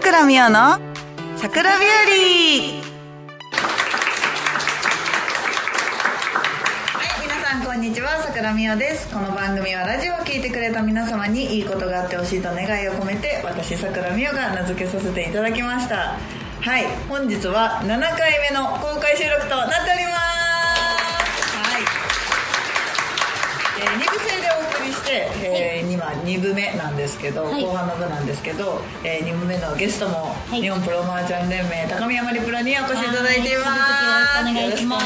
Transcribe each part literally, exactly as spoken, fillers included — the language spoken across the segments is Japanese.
倉美代の桜日和。こんにちは、桜美代です。この番組はラジオを聞いてくれた皆様にいいことがあってほしいと願いを込めて、私桜美代が名付けさせていただきました。はい、本日はななかいめの公開収録となっております。はい、えー、に部制でお送りして、えー、今に部目なんですけど、はい、後半の部なんですけど、えー、に部目のゲストも、はい、日本プロマージャン連盟高宮まりプロにお越しいただいています。 よろしくお願いします。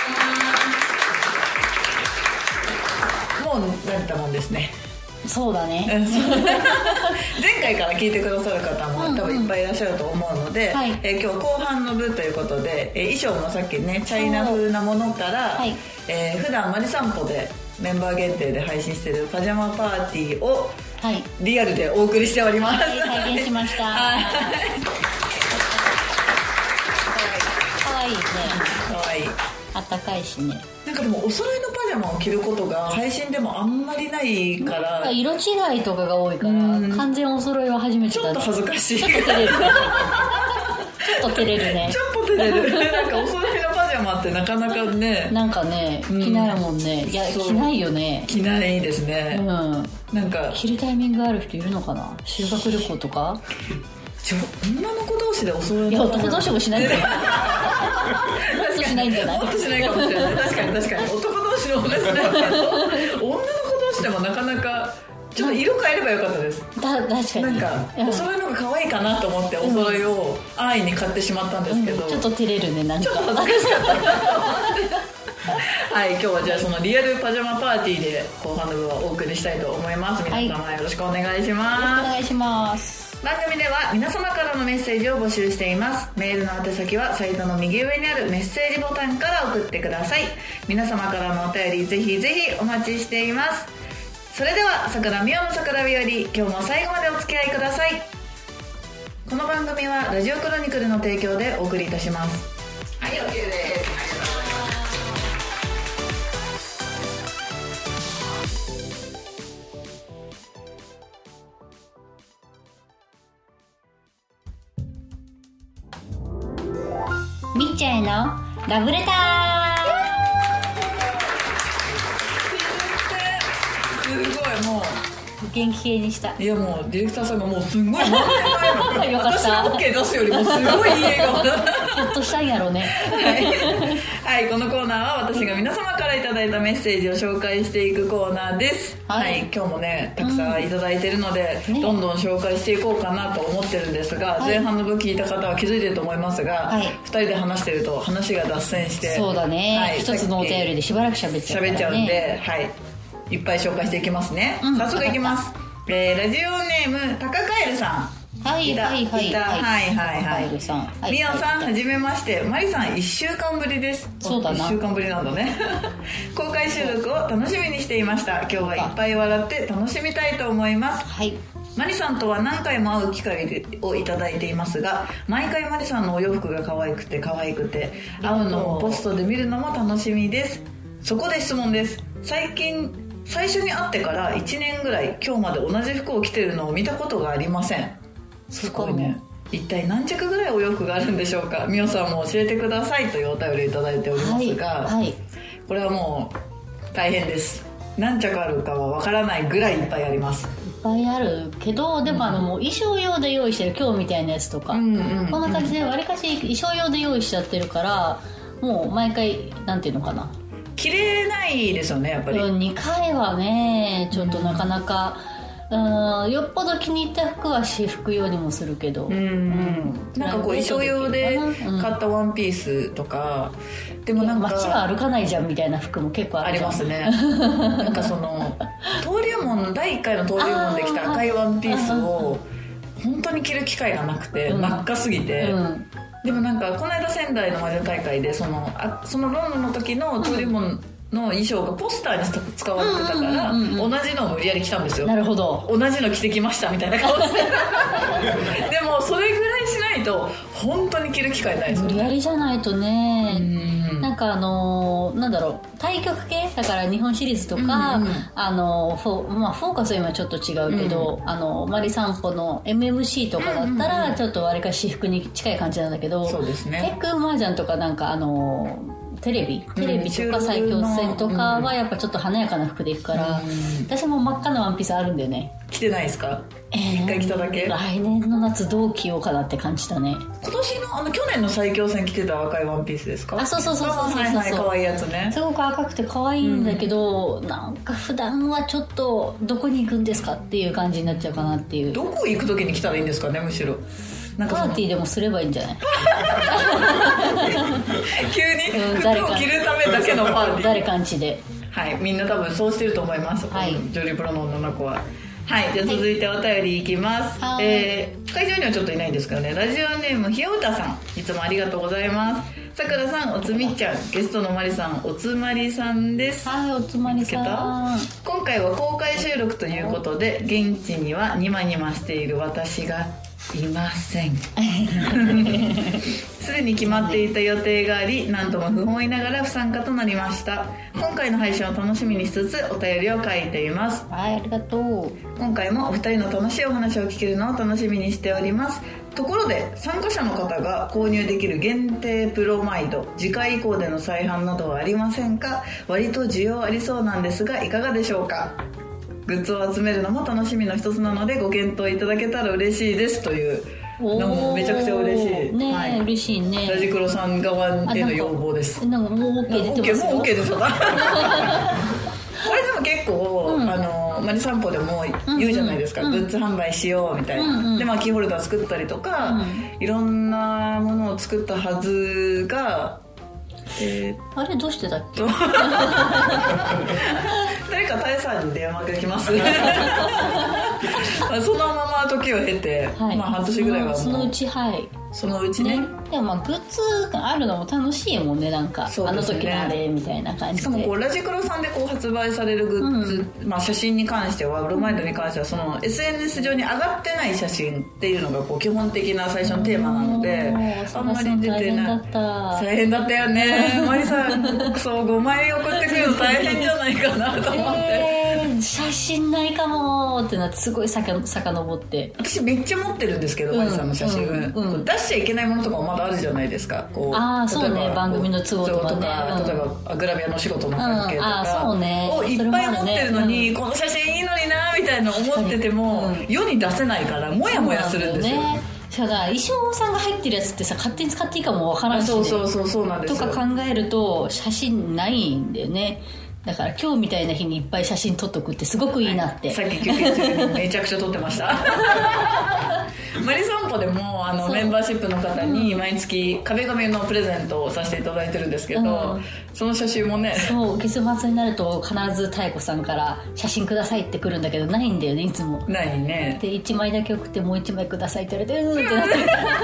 もう慣れたもんですね。 そうだね前回から聞いてくださる方も多分いっぱいいらっしゃると思うので、うんうん、えー、今日後半の部ということで、えー、衣装もさっきねチャイナ風なものから、はい、えー、普段マリ散歩でメンバー限定で配信しているパジャマパーティーをリアルでお送りしております。 はい、拝見しました。かわいいね。 かわいい。 あったかいしね。 なんかでもお揃いのパジャマを着ることが配信でもあんまりないから、 色違いとかが多いから完全お揃いは初めてだ。 ちょっと恥ずかしい。 ちょっと照れるちょっと照れるね。 ちょっと照れる。なんかお揃いのパジャマってなかなかね、 なんかね、着ないもんね、うん、いや着ないよね。 着ないですね、うん、なんか着るタイミングある人いるのかな。修学旅行とか女の子同士でお揃いの。 いや男同士もしないんだよ。もっとしないんじゃない。 もっとしないかもしれない。確かに確かに男同士の同じないけど、女の子同士でもなかなかちょっと色変えればよかったです。 だ確かになんかお揃いの方が可愛いかなと思ってお揃いを安易に買ってしまったんですけど、うん、 ちょっと照れるね。なんかちょっと恥ずかしかったはい、今日はじゃあそのリアルパジャマパーティーで後半の部はお送りしたいと思います。皆様、はい、よろしくお願いします。 よろしくお願いします。 番組では皆様からのメッセージを募集しています。メールの宛先はサイトの右上にあるメッセージボタンから送ってください。皆様からのお便りぜひぜひお待ちしています。それでは桜美代の桜日和、今日も最後までお付き合いください。この番組はラジオクロニクルの提供でお送りいたします。はい、 OK です。 みっちゃんへのラブレター。すごい、もう元気系にした。 いやもうディレクターさんがもうすんごい満点前のよかった。 私の OK 出すよりもすごいいい笑顔だ。 ほっとしたんやろうね。 はい、はい、このコーナーは私が皆様からいただいたメッセージを紹介していくコーナーです。はい、はい、今日もねたくさんいただいてるので、うん、どんどん紹介していこうかなと思ってるんですが、はい、前半の部聞いた方は気づいてると思いますが、はい、ふたりで話してると話が脱線して、 そうだね、はい、一つのお便りでしばらく喋っちゃうからね。 喋っちゃうんで、はい、いっぱい紹介していきますね、うん、早速いきます。えー、ラジオネームタカカエルさん。 はいはいはいはいはいはいはい。みおさん、はじめまして。マリさんいっしゅうかんぶりです。 そうだな、 いっしゅうかんぶりなんだね。公開収録を楽しみにしていました。今日はいっぱい笑って楽しみたいと思います。 はい。 マリさんとは何回も会う機会をいただいていますが、毎回マリさんのお洋服が可愛くて可愛くて、会うのもポストで見るのも楽しみです。そこで質問です。最近最初に会ってからいちねんぐらい今日まで同じ服を着ているのを見たことがありません。すごいね。一体何着ぐらいお洋服があるんでしょうか。みおさんも教えてくださいというお便りいただいておりますが、はいはい、これはもう大変です。何着あるかはわからないぐらいいっぱいあります。 いっぱいあるけど、でもあのもう衣装用で用意してる今日みたいなやつとか、うんうんうん、こんな感じでわりかし衣装用で用意しちゃってるから、もう毎回なんていうのかな、 着れないですよねやっぱり。 にかいはねちょっとなかなか、うん、うん、よっぽど気に入った服は私服用にもするけど、うん、うん、 なんかこう衣装用で買ったワンピースとか、うん、でもなんか街は歩かないじゃんみたいな服も結構あるじゃん。 ありますね。なんかその登竜門だいいっかいの登竜門で着た赤いワンピースを本当に着る機会がなくて、うん、真っ赤すぎて、うん、でもなんかこの間仙台の魔女大会でそのあそのロンドンの時の登竜門の衣装がポスターに使われてたから、うんうんうんうん、同じのを無理やり着たんですよ。 なるほど。 同じの着てきましたみたいな顔してでもそれぐらいしないと本当に着る機会ないですよね。 無理やりじゃないとね。うん、なんなんかあのー、なんだろう対局系だから日本シリーズとか、うんうん、あのフォ、まあ、フォーカスは今ちょっと違うけど、うん、あのマリ散歩の エムエムシー とかだったらちょっとわりかし私服に近い感じなんだけど、 そうですね、 テックマージャンとかなんかあのテレビテレビとか最強戦とかはやっぱちょっと華やかな服でいくから、うん、私も真っ赤なワンピースあるんだよね。 着てないですか？ えー、 一回着ただけ。 来年の夏どう着ようかなって感じだね。 今年のあの去年の最強戦着てた赤いワンピースですか？ あ、そうそうそうそうそうそう、はいはい、 可愛いやつね。 すごく赤くて可愛いんだけど、うん、なんか普段はちょっとどこに行くんですかっていう感じになっちゃうかなっていう。 どこ行く時に着たらいいんですかね、むしろ。 なんかパーティーでもすればいいんじゃない？ 急に服を着るためだけのパーティー。 誰かんちで。 はい、みんな多分そうしてると思います。はい、ジョリープロの女の子は。はい、じゃあ続いてお便りいきます。はい、えー、会場にはちょっといないんですけどね。ラジオネームひようたさん、いつもありがとうございます。さくらさん、おつみちゃん、ゲストのまりさん、おつまりさんです。 はい、おつまりさん。 今回は公開収録ということで、現地にはニマニマしている私がいません。すでに決まっていた予定があり、何とも不本意ながら不参加となりました。今回の配信を楽しみにしつつお便りを書いています。 はい、ありがとう。 今回もお二人の楽しいお話を聞けるのを楽しみにしております。ところで参加者の方が購入できる限定プロマイド、次回以降での再販などはありませんか？割と需要ありそうなんですがいかがでしょうか？グッズを集めるのも楽しみの一つなのでご検討いただけたら嬉しいですというのもめちゃくちゃ嬉しいね、はい、嬉しいね。 ラジクロさん側への要望です。 なんかもう OK 出てますよ。 もう OK ですよ。これでも結構、うん、あのマリ散歩でも言うじゃないですか、うんうん、グッズ販売しようみたいな、うんうん、で、まあ、キーホルダー作ったりとか、うん、いろんなものを作ったはずが、 えー、あれどうしてだっけ？ 誰か大佐に電話が来ます。そのまま時を経て、はい、まあ半年ぐらいはもうそのうち、はいそのうちね。 でもまあグッズがあるのも楽しいもんね、なんか、ね、あの時のあれみたいな感じで。 しかもこうラジクロさんでこう発売されるグッズ、うん、まあ、写真に関してはブロマイドに関してはその エスエヌエス 上に上がってない写真っていうのがこう基本的な最初のテーマなので、あんまり出てない。大変だったよね。マリさんそうごまい送ってくるの大変じゃないかなと思って、 えー、写真ないかもってなってすごいさか遡って、 私めっちゃ持ってるんですけど、マリさんの写真、うんうんうん、出しちゃいけないものとかもまだあるじゃないですか。こうああそうね、番組の都合とかね、 とか、例えばグラビアの仕事の関係とか、うん、あそうね、をいっぱい持ってるのに、ね、この写真いいのになみたいな思ってても、うん、世に出せないからモヤモヤするんですよ。 だから衣装さんが入ってるやつってさ勝手に使っていいかもわからんし、ね、 そうそうそうそうなんですよとか考えると写真ないんだよね。だから今日みたいな日にいっぱい写真撮っとくってすごくいいなって、はい、 さっき休憩中にめちゃくちゃ撮ってました。マリ散歩でもあのメンバーシップの方に毎月壁紙のプレゼントをさせていただいてるんですけど、うん、その写真もね、 そう月末になると必ず妙子さんから写真くださいって来るんだけどないんだよね、いつもないね。 でいちまいだけ送ってもういちまいくださいって言われてうーんってなって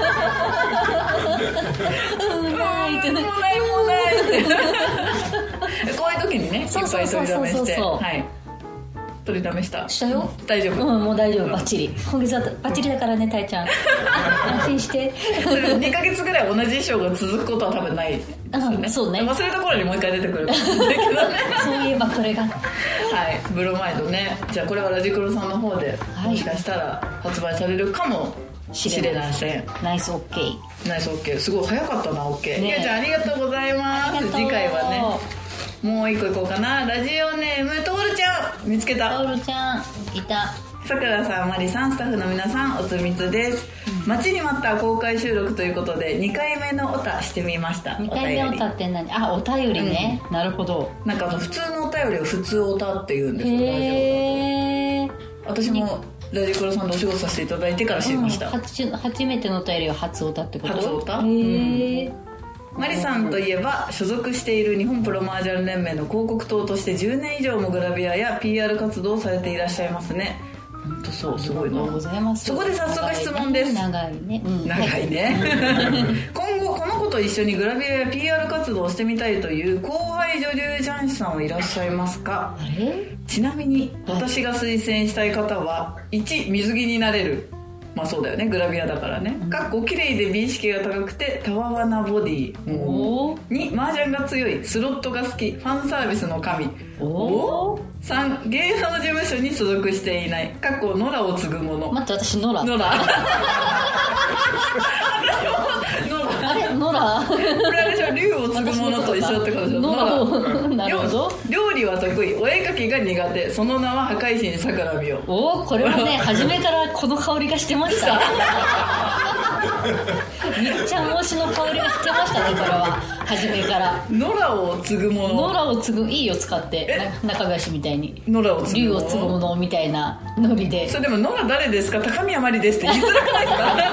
うんないってなってもうないもうないってこういう時にねいっぱい取りだめして、はい取りだめしたしたよ、 大丈夫、 うん、もう大丈夫、バッチリ今月はバッチリだからね、たいちゃん安心してにかげつぐらい同じ衣装が続くことは多分ないですよね、うん、そうね、忘れた頃にもう一回出てくるかもしれないけどねそういえばこれがはいブロマイドね。じゃあこれはラジクロさんの方で、はい、もしかしたら発売されるかもしれません。 ナイス OK ナイス OK すごい早かったな OK、ね、いやじゃあありがとうございます。次回はねもう一個いこうかな。ラジオネームトールちゃん見つけた。 トールちゃんいた。 さくらさん、まりさん、スタッフの皆さん、おつみつです、うん、待ちに待った公開収録ということでにかいめのおたしてみました。 にかいめおたって何？あ、お便りね、うん、なるほど。 なんかあの普通のお便りを普通おたって言うんですよ。 へー、 私もラジクロさんでお仕事させていただいてから知りました、うん、 初, 初めてのお便りは初おたってこと？ 初おた。 へー、うんマリさんといえば所属している日本プロマージャン連盟の広告塔としてじゅうねん以上もグラビアや ピーアール 活動をされていらっしゃいますね。本当そう、すごいな。 ありがとうございます。 そこで早速質問です。 長いね、うん、 長いね、はい、今後この子と一緒にグラビアや ピーアール 活動をしてみたいという後輩女流雀士さんはいらっしゃいますか？ あれ？ ちなみに私が推薦したい方は、いち水着になれる、 まあそうだよね、グラビアだからね。かっこ綺麗で美意識が高くてたわわなボディに麻雀が強い、スロットが好き、ファンサービスの神。おさん芸能事務所に所属していない、かっこ野良を継ぐ者。 待って、私野良野良あれ野良これあれでしょ、竜を継ぐ者と一緒ってことでしょ。 野良なるほど。 料理は得意、お絵描きが苦手、その名は破壊神さくらみよ。 おお、これはね初めからこの香りがしてましたみっちゃん推しの香りがしてましたね、これは初めから。 野良を継ぐ者、 野良を継ぐ、いいよ使ってな中林みたいに野良を継ぐ竜を継ぐ者みたいなノリで。 それでも野良誰ですか、高宮まりですって言いづらくないですか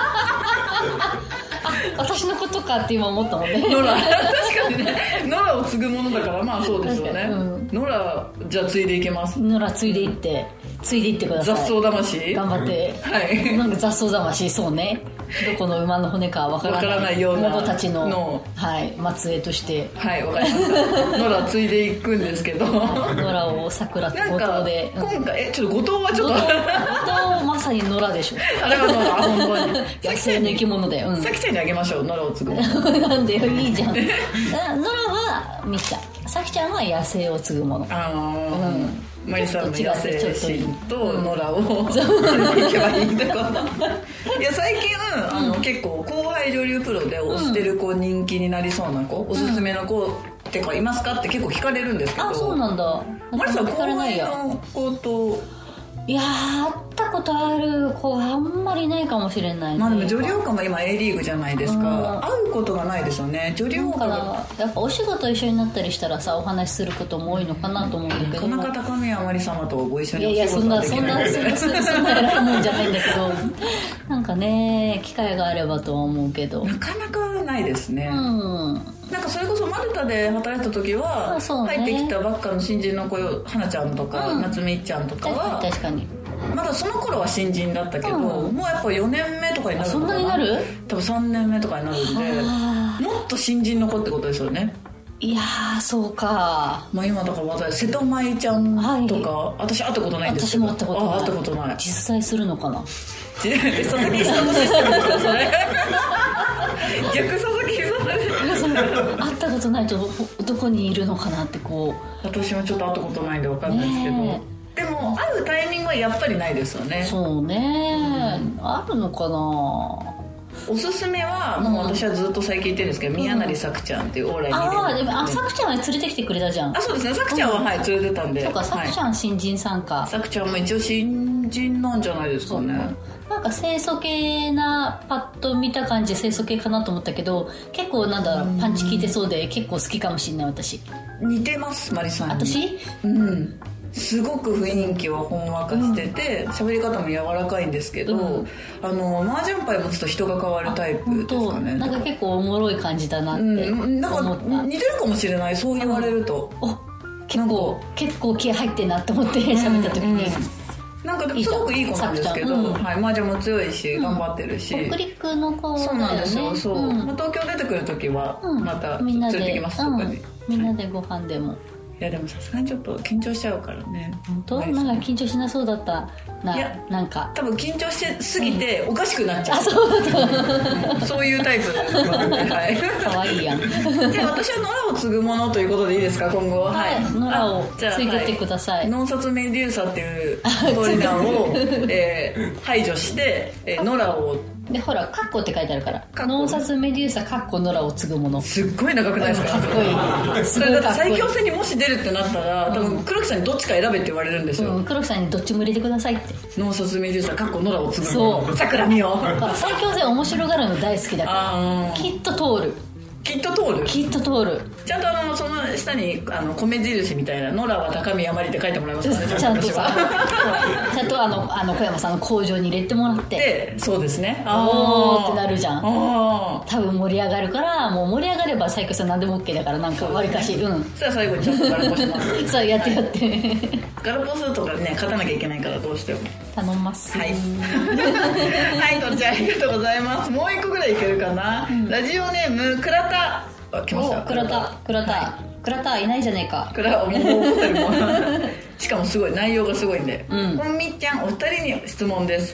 私のことかって今思ったもんね。 野良確かにね、野良を継ぐものだからまあそうですよね、うん、野良じゃあ継いでいけます。 野良継いでいって継いでいってください。 雑草魂頑張って、はい、なんか雑草魂、そうね、どこの馬の骨かわからない、 ないような者たち の, の、はい、末裔として、 はい、わかりました野良継いでいくんですけど野良を桜と後藤で、 なんか今回えちょっと後藤はちょっと後藤まさに野良でしょあれは野良、本当に野生の生き物で、うん、 さきちゃんにあげましょう、野良を継ぐなんでよ、いいじゃん野良はみっちゃん、さきちゃんは野生を継ぐもの。 ああ、うんマリさんの野生神と野良を連れていけばいいんだからいや最近あの、うん、結構後輩女流プロで推してる子、人気になりそうな子、うん、おすすめの子ってかいますかって結構聞かれるんですけど。 あ、そうなんだ。 マリさん後輩の子と、 いやー、会ったことある子あんまりないかもしれない、ね、 まあでも女流家も今 A リーグじゃないですか、うん、会うことがないですよね、女流家が。 やっぱお仕事一緒になったりしたらさ、お話しすることも多いのかなと思うんだけど、 なかなか高宮まり様とご一緒にお仕事ができない。 いやいや、そんなそんなそんな偉いもんじゃないんだけどなんかね、機会があればとは思うけど、 なかなかないですね。 うん、 なんかそれこそマルタで働いた時は、ね、入ってきたばっかの新人の子、花ちゃんとか、うん、夏美ちゃんとかは確かにまだその頃は新人だったけど、うん、もうやっぱよねんめとかになるのかな。 そんなになる？ 多分さんねんめとかになるんで、もっと新人の子ってことですよね。 いやー、そうか。 まあ今だから話題、瀬戸舞ちゃんとか、はい、私会ったことないんですけど。 私も会ったことない。 あ、会ったことない。 実際するのかな。 佐々木久人システムですか、それ逆佐々木久人会ったことないと ど, どこにいるのかなってこう。 私もちょっと会ったことないんで分かんないですけど、ね、でも会うタイミングはやっぱりないですよね。 そうね、うん、あるのかな。 おすすめは、もう私はずっと最近言ってるんですけど、うん、宮成さくちゃんっていうオーライに出る、 ああ、でもあさくちゃんは連れてきてくれたじゃん。 あ、そうですね、さくちゃんは、うん、はい連れてたんで。 そうか、さくちゃん、はい、新人さんか。 さくちゃんも一応新人なんじゃないですかね。 なんか清楚系な、パッと見た感じ清楚系かなと思ったけど、結構なんだろう、パンチ効いてそうで結構好きかもしれない。私似てます、マリさんに。 私うんすごく雰囲気はほんわかしてて、喋、うん、り方も柔らかいんですけど、うん、あの麻雀牌持つと人が変わるタイプですかね。 なんか結構おもろい感じだなって思った、うん、なんか似てるかもしれない、そう言われると。 お結構結構気入ってんなって思って喋った時に、うんうん、 なんかすごくいい子なんですけど、うん、はい、麻雀も強いし、うん、頑張ってるし、 北陸の子だよね。 そうなんですよ、そう、うん、まあ、東京出てくる時はまた連れてきます、 うん、 とかに、 みんなでご飯でも。 いやでもさすがにちょっと緊張しちゃうからね。 本当？なんか緊張しなそうだったな。いやなんか多分緊張しすぎておかしくなっちゃう、 うん、あ、そうだったそういうタイプです、はい、 かわいいやん。 じゃあ私は野良を継ぐものということでいいですか、今後。 はい、野良を継いでってください、はい、 ノンサツメデューサっていうトリナーを、えー、排除して、えー、野良をでほらカッコって書いてあるからノンサツメデューサカッコ野良を継ぐもの。 すっごい長くないですか。 かっこいい。 それだって最強戦にもし出るってなったら、うん、多分黒木さんにどっちか選べって言われるんですよ、 うん、黒木さんにどっちも入れてくださいって。 ノンサツメデューサカッコ野良を継ぐもの、さくらみよ。 最強戦面白がるの大好きだからきっと通る。 きっと通るきっと通る。 ちゃんとあのその下にあの米印みたいな「野良は高宮まり」って書いてもらいますかね。 ちゃんとさちゃんとあのあの小山さんの工場に入れてもらってで、そうですね、 おーってなるじゃん。多分盛り上がるから、もう盛り上がれば最強さん何でも OK だから、なんかわりかし、うん、 そしたら最後にちゃんとガラポしますそうやってやって、はい、 ガラポするとかね勝たなきゃいけないからどうしても頼みます。 はいはい、とっちゃんありがとうございます。もう一個ぐらいいけるかな、うん、ラジオネーム倉田。あ、来ました。 倉田倉田、はい、倉田いないじゃねえか。 倉田もうホテルもしかもすごい内容がすごいんで、うん、こんみっちゃんお二人に質問です。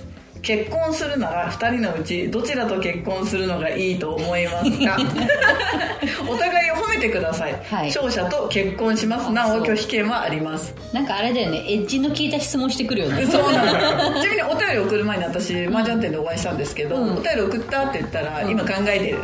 結婚するならふたりのうちどちらと結婚するのがいいと思いますか？お互いを褒めてください、はい、勝者と結婚します。なお拒否権はあります。 なんかあれだよね、エッジの効いた質問してくるよね。 そうなの。ちなみにお便り送る前に私麻雀店でお会いしたんですけど、うん、お便り送ったって言ったら、うん、今考えてる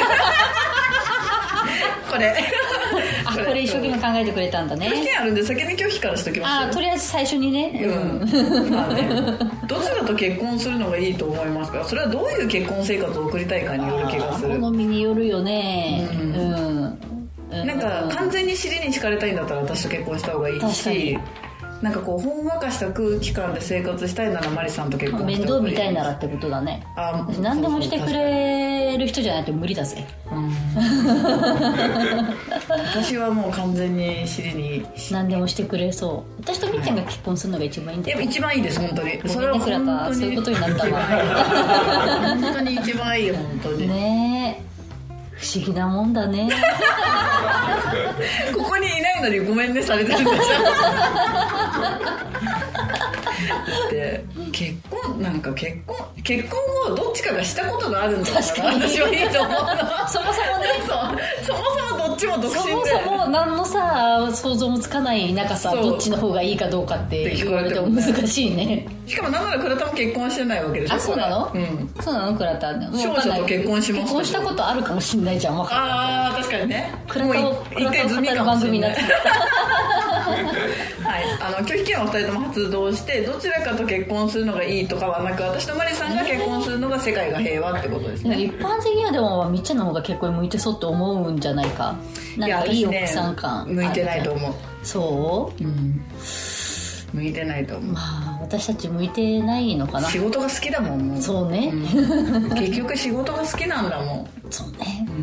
これあ、これ一生懸命考えてくれたんだね。 拒否権あるんで先に拒否からしときます。 あ、とりあえず最初にね、 うんまあね、どちらと結婚するのがいいと思いますか？それはどういう結婚生活を送りたいかによる気がする。 好みによるよね。うん、うんなんか完全に尻に敷かれたいんだったら私と結婚した方がいいし、なんかこうほんわかした空気感で生活したいならマリさんと結婚した方がいい。 面倒見たいならってことだね。あ、何でもしてくれる人じゃないと無理だぜ。うん、 私はもう完全に尻に何でもしてくれそう。私とみっちゃんが結婚するのが一番いいんだよ。 いや一番いいです本当に。 それは本当にそういうことになったわ。 本当に一番いい本当に。 ねえ。不思議なもんだね。 ここにいないのにごめんねされてるんでしょ。で結婚なんか結婚結婚をどっちかがしたことがあるんだから私はいいと思うの。 そもそもね、 そうそもそもどっちも独身で、 そもそも何のさ想像もつかない中さ、どっちの方がいいかどうかって言われても難しいね。 しかもなんなら倉田も結婚してないわけでしょ。 あ、そうなの？うん、そうなの倉田。 少女と結婚します。 結婚したことあるかもしれないじゃん。分かった。 ああ確かにね。 倉田を一回済みかもしれない。 はい、あの拒否権をふたりとも発動してどちらかと結婚するのがいいとかはなく、私とマリさんが結婚するのが世界が平和ってことですね。 一般的にはでもみっちゃんの方が結婚に向いてそうって思うんじゃないか。なんかいい奥さん感、 ね、向いてないと思う。 そう、うん、 向いてないと思う。 まあ私たち向いてないのかな。 仕事が好きだもん。もうそうね、 うん、結局仕事が好きなんだもん。 そうね、うん、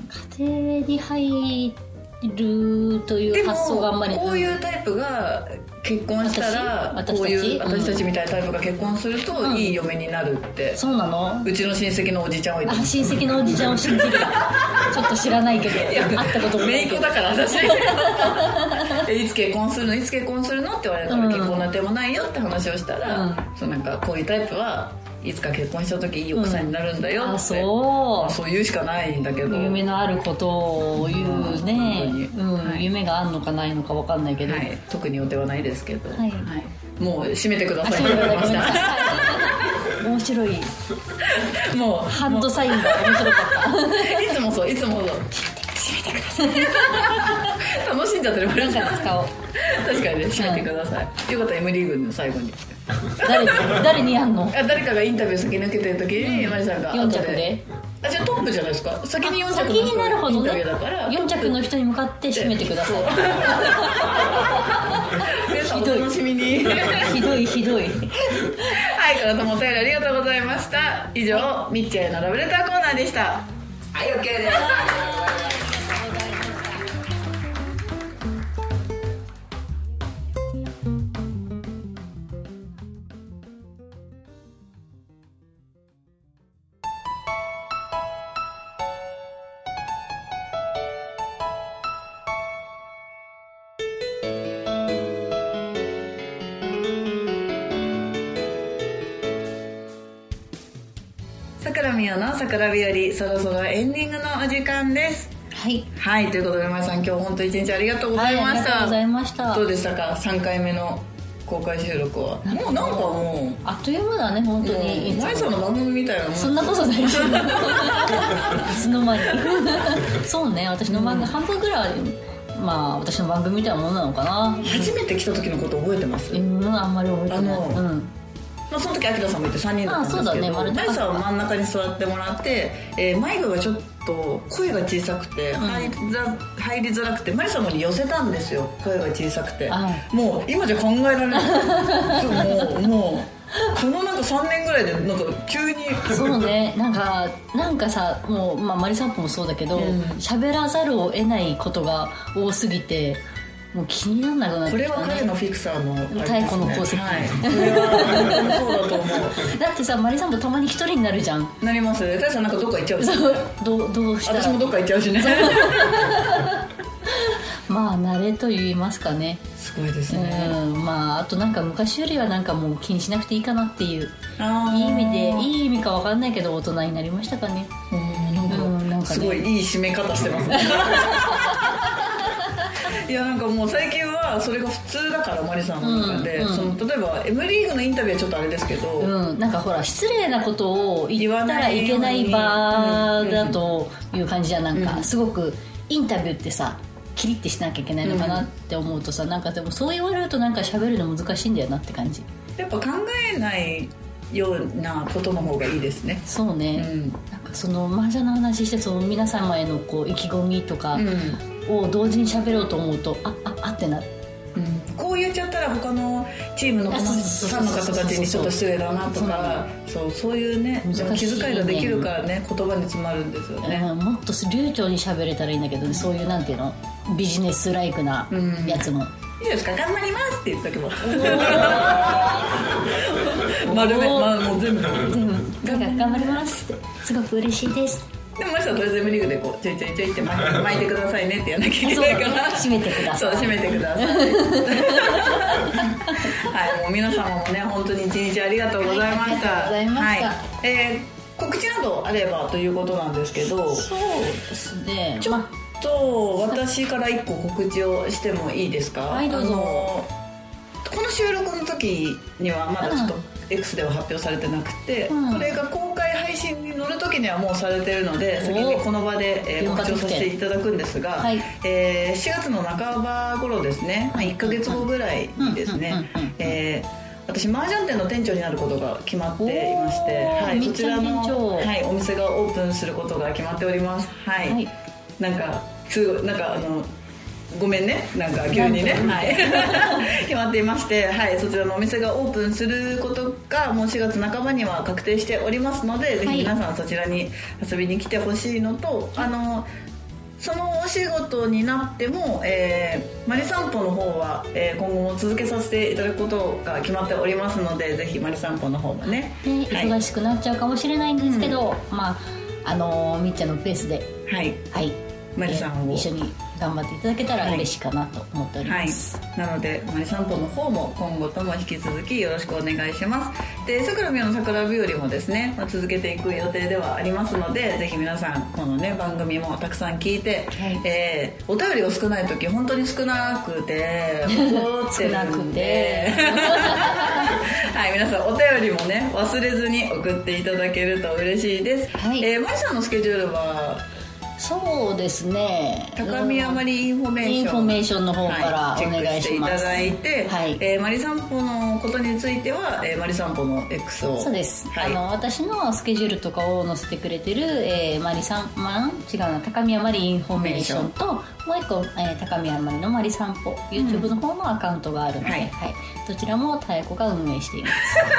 家庭に入るという発想があんまり。 こういうタイプが結婚したら私こういう私たちみたいなタイプが結婚するといい嫁になるって、うん、 そうなの？ うちの親戚のおじちゃんはいてます。 あ、親戚のおじちゃんを信じる。ちょっと知らないけど会ったこともないけど。 姪っ子だから私いつ結婚するのいつ結婚するのって言われたら、うん、結婚なんてもないよって話をしたら、うん、そうなんかこういうタイプはいつか結婚した時いい奥さんになるんだよって、うん、あ、そう、まあ、そう言うしかないんだけど、 夢のあることを言うね、うんうんはい、夢があるのかないのか分かんないけど、 はい、特に予定はないですけど、はいはい、もう締めてください。 締めてください。面白い。もうハンドサインが面白かったいつもそういつもそう締めてください楽しんじゃってる。 なんかに使おう。 確かにね、締めてください、はい、よかったら エム リーグの最後に誰, 誰にやんの？ 誰かがインタビュー先抜けてる時にマリさんがよん着で、 あ、じゃあトップじゃないですか。先によん着の人になるほど、ね、 インタビューだからよん着の人に向かって締めてください。 皆さんお楽しみに。 ひどいひどい。 はい、この後もお便りありがとうございました。以上、みっちゃんへのラブレターコーナーでした。はい、 OK です。さくらみよの桜日和、そろそろエンディングのお時間です。 はい、 はい、ということでまさん今日本当一日ありがとうございました。 はい、ありがとうございました。 どうでしたかさんかいめの公開収録は。もうなんかもうあっという間だね本当に。 マリさんの番組みたいなもん。 そんなことないしいつの間にそうね、私の番組、うん、半分ぐらいまあ私の番組みたいなものなのかな。 初めて来た時のこと覚えてます？ うん、あんまり覚えてない。あの、うんまあ、その時秋田さんもいてさんにんだったんですけど、マリ、ね、さんは真ん中に座ってもらって、えー、マイクがちょっと声が小さくて、うん、入りづ入りづらくてマリさんのに寄せたんですよ。声が小さくて、もう今じゃ考えられないもうもうこのなんかさんねんぐらいでなんか急にそうね、なんかなんかさもう、まあ、マリ散歩もそうだけど喋、うん、らざるを得ないことが多すぎてもう気にならなくなってきたね。 これは彼のフィクサーの、ね、 太古の功績、 はい、これはそうだと思う。 だってさマリさんもたまに一人になるじゃん。 なりますね。太さんなんかどっか行っちゃうし、 ね、ど, どうしたら私もどっか行っちゃうしねまあ慣れと言いますかね。 すごいですね。 うん、まああとなんか昔よりはなんかもう気にしなくていいかなっていう、 あいい意味でいい意味か分かんないけど大人になりましたかね。 うんなんか、 うん、なんかね、 すごいいい締め方してますねいやなんかもう最近はそれが普通だからマリさんの中で、うんうん、その例えば M リーグのインタビューはちょっとあれですけど、 うん、なんかほら失礼なことを言ったらいけない場だという感じじゃなんか、うん、すごくインタビューってさキリッてしなきゃいけないのかなって思うとさ、うん、なんかでもそう言われるとなんか喋るの難しいんだよなって感じ。やっぱ考えないようなことの方がいいですね。 そうね、うん、なんかその麻雀の話してその皆様へのこう意気込みとかを同時に喋ろうと思うと、あああってなる、 うん、こう言っちゃったら他のチームのファンの方たちにちょっと失礼だなとか、そうそういうね気遣いができるからね言葉に詰まるんですよね、 うん、もっと流暢に喋れたらいいんだけどね、うん、そういうなんていうのビジネスライクなやつも、 うん、いいですか頑張りますって言っとけば丸め、まあ、もう全部全部頑張りますってすごく嬉しいです。 でもマリさんとりあえず M リーグでこうちょいちょいちょいって巻いて、巻いてくださいねってやらなきゃいけないから、 締めてください。 そう締めてくださいはいもう皆様もね本当に一日ありがとうございました、 はい、ありがとうございました、 はいえー、告知などあればということなんですけど、 そうですねちょっと私から一個告知をしてもいいですか。 はいどうぞ。あのこの収録の時にはまだちょっと X では発表されてなくて、うん、これが公開配信に乗る時にはもうされてるので先にこの場で、えー、告知をさせていただくんですが、はいえー、しがつの半ば頃ですね、いっかげつごぐらいにですね、えー私麻雀店の店長になることが決まっていまして、はい、そちらの、はい、お店がオープンすることが決まっております、はいはい、なんかすごいなんかあのごめんねなんか急にね、はい、決まっていまして、はい、そちらのお店がオープンすることがもうしがつなかばには確定しておりますので、はい、ぜひ皆さんそちらに遊びに来てほしいのと、あのそのお仕事になっても、えー、マリ散歩の方は、えー、今後も続けさせていただくことが決まっておりますので、ぜひマリ散歩の方もね、 ねはい、忙しくなっちゃうかもしれないんですけど、うん、まああのみっちゃんのペースではい、 はいマリさんを一緒に頑張っていただけたら嬉しいかなと思っております、 はいはい、なのでマリ散歩の方も今後とも引き続きよろしくお願いします。でさくらみおの桜日和もですね、まあ、続けていく予定ではありますので、ぜひ皆さんこのね番組もたくさん聞いて、はいえー、お便りが少ない時本当に少なくて怒ってるんではい皆さんお便りもね忘れずに送っていただけると嬉しいです、はいえー、マリさんのスケジュールはそうですね高宮マリインフォメーションインフォメーションの方からお願いします、はい、チェックしていただいて、はいえー、マリ散歩のことについては、えー、マリ散歩の X をそうです、はい、あの私のスケジュールとかを載せてくれてる、えー、マリさん、まあ、違うな高宮マリインフォメーションともう一個、えー、高宮マリのマリ散歩 YouTube の方のアカウントがあるので、うんはいはい、どちらもタエコが運営しています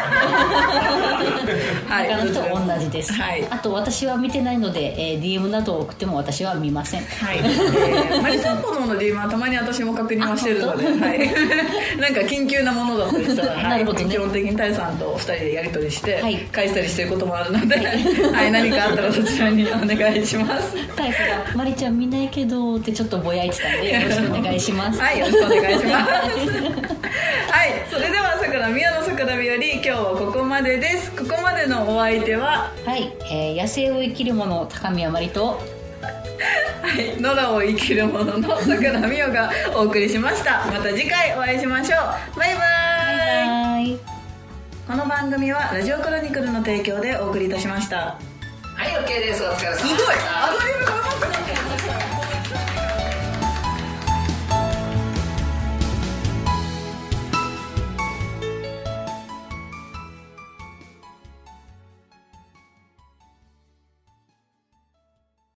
他の人と同じです、はい、あと私は見てないので、えー、ディーエム などを送っても私は見ません、 はいえー、マリ散歩の方の ディーエム はたまに私も確認はしてるので、はい、なんか緊急なものだったりしたら、なるほどね、基本的にタイさんとふたりでやり取りして返したりしてることもあるので、はいはい、何かあったらそちらにお願いしますタイプがマリちゃん見ないけどってちょっとぼやいてたんでよろしくお願いしますはいよろしくお願いしますはいそれではさくらみおのさくら日和今日はここまでです。ここまでのお相手ははい、えー、野生を生きる者高宮まりとはい、野良を生きる者のさくらみおがお送りしました。また次回お会いしましょう。バイバーイ。バイバイ。この番組はラジオクロニクルの提供でお送りいたしました。 はい OK です。お疲れ様です。 すごいアドリブがうまく